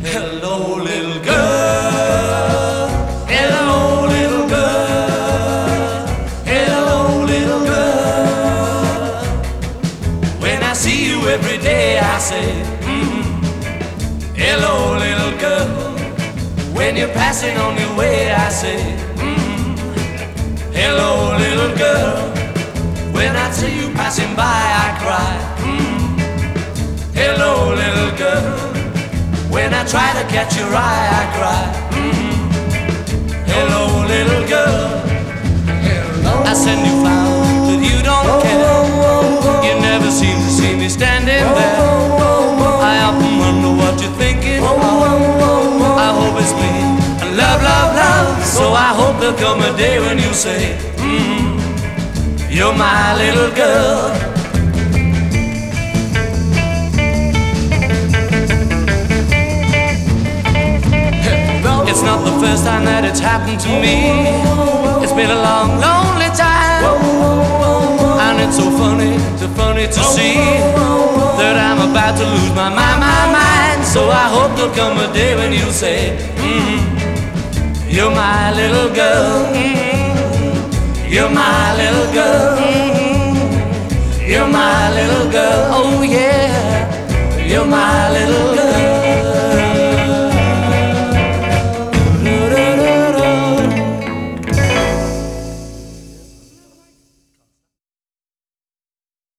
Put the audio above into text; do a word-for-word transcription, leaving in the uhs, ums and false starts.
Hello, little girl. Hello, little girl. Hello, little girl. When I see you every day, I say, mm, hello, little girl. When you're passing on your way, I say, mm, hello, little girl. When I see you passing by, I cry, mm, hello, little girl. When I try to catch your eye, I cry, mm, hello, little girl. I send you flowers, but you don't care. You never seem to see me standing there. I often wonder what you're thinking of. I hope it's me, love, love, love. So I hope there'll come a day when you say, mm, you're my little girl. It's not the first time that it's happened to me. It's been a long, lonely time, and it's so funny, so funny to see that I'm about to lose my mind, my mind. So I hope there'll come a day when you say, mm, you're my little girl, mm, you're my little girl, mm, you're my little girl. Oh yeah, you're my little girl.